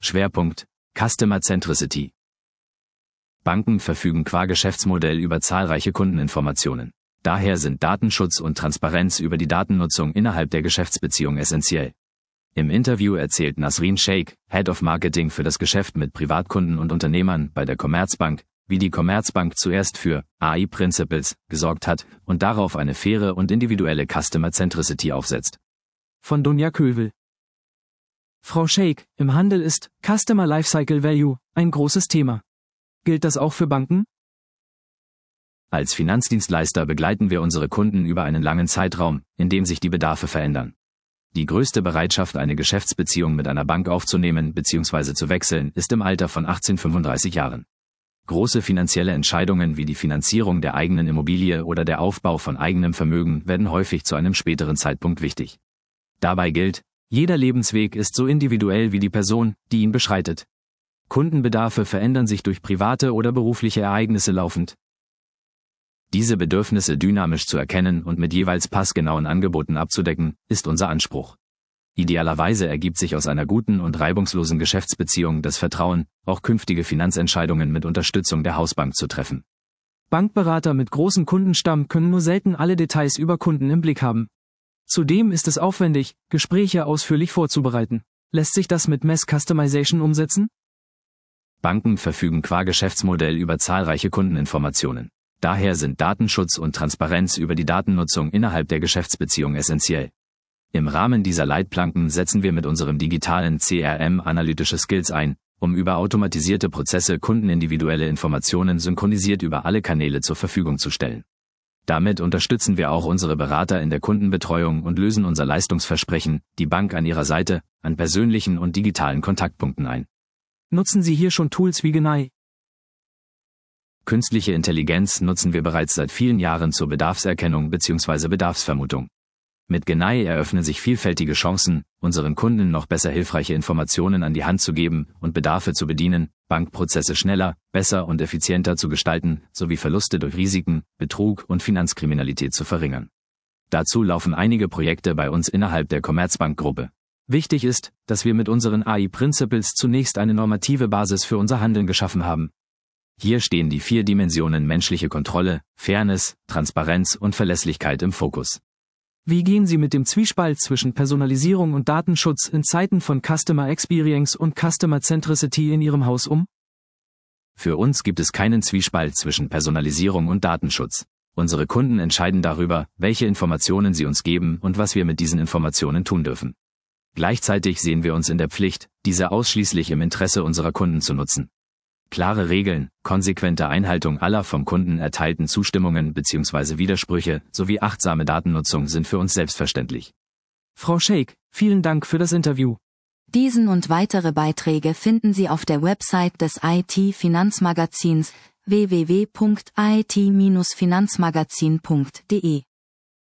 Schwerpunkt: Customer Centricity. Banken verfügen qua Geschäftsmodell über zahlreiche Kundeninformationen. Daher sind Datenschutz und Transparenz über die Datennutzung innerhalb der Geschäftsbeziehung essentiell. Im Interview erzählt Nasrin Sheikh, Head of Marketing für das Geschäft mit Privatkunden und Unternehmern bei der Commerzbank, wie die Commerzbank zuerst für AI Principles gesorgt hat und darauf eine faire und individuelle Customer Centricity aufsetzt. Von Dunja Kövel. Frau Sheikh, im Handel ist Customer Lifecycle Value ein großes Thema. Gilt das auch für Banken? Als Finanzdienstleister begleiten wir unsere Kunden über einen langen Zeitraum, in dem sich die Bedarfe verändern. Die größte Bereitschaft, eine Geschäftsbeziehung mit einer Bank aufzunehmen bzw. zu wechseln, ist im Alter von 18-35 Jahren. Große finanzielle Entscheidungen wie die Finanzierung der eigenen Immobilie oder der Aufbau von eigenem Vermögen werden häufig zu einem späteren Zeitpunkt wichtig. Dabei gilt, jeder Lebensweg ist so individuell wie die Person, die ihn beschreitet. Kundenbedarfe verändern sich durch private oder berufliche Ereignisse laufend. Diese Bedürfnisse dynamisch zu erkennen und mit jeweils passgenauen Angeboten abzudecken, ist unser Anspruch. Idealerweise ergibt sich aus einer guten und reibungslosen Geschäftsbeziehung das Vertrauen, auch künftige Finanzentscheidungen mit Unterstützung der Hausbank zu treffen. Bankberater mit großem Kundenstamm können nur selten alle Details über Kunden im Blick haben. Zudem ist es aufwendig, Gespräche ausführlich vorzubereiten. Lässt sich das mit Mass Customization umsetzen? Banken verfügen qua Geschäftsmodell über zahlreiche Kundeninformationen. Daher sind Datenschutz und Transparenz über die Datennutzung innerhalb der Geschäftsbeziehung essentiell. Im Rahmen dieser Leitplanken setzen wir mit unserem digitalen CRM analytische Skills ein, um über automatisierte Prozesse kundenindividuelle Informationen synchronisiert über alle Kanäle zur Verfügung zu stellen. Damit unterstützen wir auch unsere Berater in der Kundenbetreuung und lösen unser Leistungsversprechen, die Bank an ihrer Seite, an persönlichen und digitalen Kontaktpunkten ein. Nutzen Sie hier schon Tools wie Genai? Künstliche Intelligenz nutzen wir bereits seit vielen Jahren zur Bedarfserkennung bzw. Bedarfsvermutung. Mit Genai eröffnen sich vielfältige Chancen, unseren Kunden noch besser hilfreiche Informationen an die Hand zu geben und Bedarfe zu bedienen, Bankprozesse schneller, besser und effizienter zu gestalten, sowie Verluste durch Risiken, Betrug und Finanzkriminalität zu verringern. Dazu laufen einige Projekte bei uns innerhalb der Commerzbank-Gruppe. Wichtig ist, dass wir mit unseren AI Principles zunächst eine normative Basis für unser Handeln geschaffen haben. Hier stehen die 4 Dimensionen menschliche Kontrolle, Fairness, Transparenz und Verlässlichkeit im Fokus. Wie gehen Sie mit dem Zwiespalt zwischen Personalisierung und Datenschutz in Zeiten von Customer Experience und Customer Centricity in Ihrem Haus um? Für uns gibt es keinen Zwiespalt zwischen Personalisierung und Datenschutz. Unsere Kunden entscheiden darüber, welche Informationen sie uns geben und was wir mit diesen Informationen tun dürfen. Gleichzeitig sehen wir uns in der Pflicht, diese ausschließlich im Interesse unserer Kunden zu nutzen. Klare Regeln, konsequente Einhaltung aller vom Kunden erteilten Zustimmungen bzw. Widersprüche sowie achtsame Datennutzung sind für uns selbstverständlich. Frau Sheikh, vielen Dank für das Interview. Diesen und weitere Beiträge finden Sie auf der Website des IT-Finanzmagazins www.it-finanzmagazin.de.